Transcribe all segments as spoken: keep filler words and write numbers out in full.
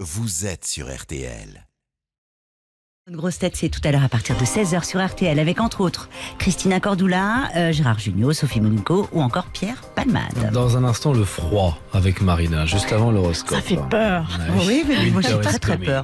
vous êtes sur R T L. Notre grosse tête, c'est tout à l'heure à partir de seize heures sur R T L avec entre autres Christina Cordula, euh, Gérard Jugnot, Sophie Monaco ou encore Pierre Palmade. Dans un instant, le froid avec Marina, juste avant l'horoscope. Ça fait peur. Ouais. Oui, mais moi j'ai Winter très is très coming. peur.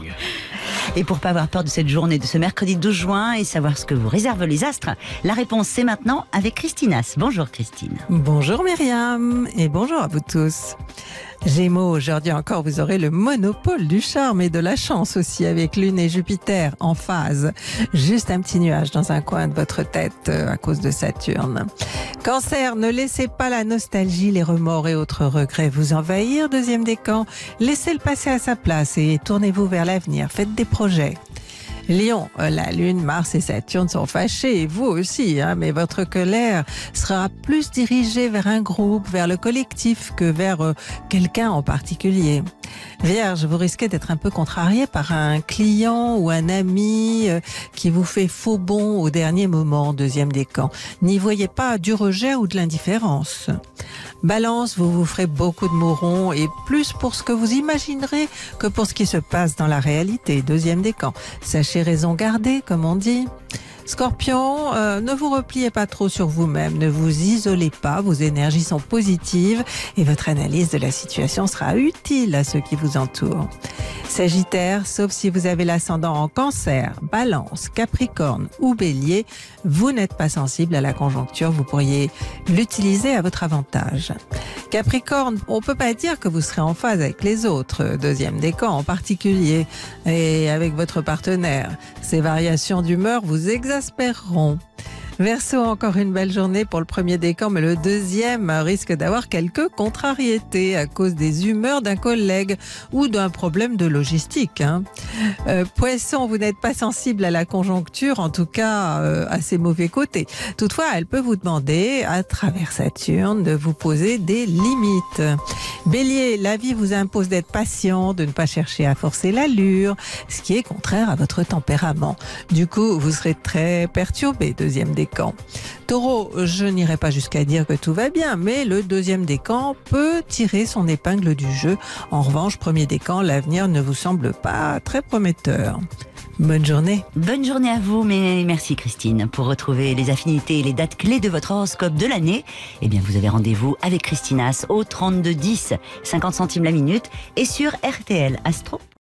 Et pour pas avoir peur de cette journée de ce mercredi douze juin et savoir ce que vous réservent les astres, la réponse c'est maintenant avec Christinas. Bonjour Christine. Bonjour Myriam et bonjour à vous tous. Gémeaux, aujourd'hui encore, vous aurez le monopole du charme et de la chance aussi avec Lune et Jupiter en phase. Juste un petit nuage dans un coin de votre tête euh, à cause de Saturne. Cancer, ne laissez pas la nostalgie, les remords et autres regrets vous envahir. Deuxième décan, laissez-le passer à sa place et tournez-vous vers l'avenir. Faites des projets. Lion, la Lune, Mars et Saturne sont fâchés, et vous aussi, hein, mais votre colère sera plus dirigée vers un groupe, vers le collectif que vers euh, quelqu'un en particulier. Vierge, vous risquez d'être un peu contrarié par un client ou un ami euh, qui vous fait faux bond au dernier moment, deuxième décan. N'y voyez pas du rejet ou de l'indifférence. Balance, vous vous ferez beaucoup de mourons et plus pour ce que vous imaginerez que pour ce qui se passe dans la réalité, deuxième décan. Sachez raison garder, comme on dit. Scorpion, euh, ne vous repliez pas trop sur vous-même, ne vous isolez pas, vos énergies sont positives et votre analyse de la situation sera utile à ceux qui vous entourent. Sagittaire, sauf si vous avez l'ascendant en Cancer, Balance, Capricorne ou Bélier, vous n'êtes pas sensible à la conjoncture, vous pourriez l'utiliser à votre avantage. Capricorne, on peut pas dire que vous serez en phase avec les autres, deuxième décan en particulier, et avec votre partenaire. Ces variations d'humeur vous exaspéreront. Verseau, encore une belle journée pour le premier décan, mais le deuxième risque d'avoir quelques contrariétés à cause des humeurs d'un collègue ou d'un problème de logistique. Hein. Euh, Poisson, vous n'êtes pas sensible à la conjoncture, en tout cas euh, à ses mauvais côtés. Toutefois, elle peut vous demander, à travers Saturne, de vous poser des limites. Bélier, la vie vous impose d'être patient, de ne pas chercher à forcer l'allure, ce qui est contraire à votre tempérament. Du coup, vous serez très perturbé, deuxième décan. Taureau, je n'irai pas jusqu'à dire que tout va bien, mais le deuxième décan peut tirer son épingle du jeu. En revanche, premier décan, l'avenir ne vous semble pas très prometteur. Bonne journée. Bonne journée à vous, mais merci Christine. Pour retrouver les affinités et les dates clés de votre horoscope de l'année, eh bien vous avez rendez-vous avec Christinas au trente-deux dix, cinquante centimes la minute et sur R T L Astro.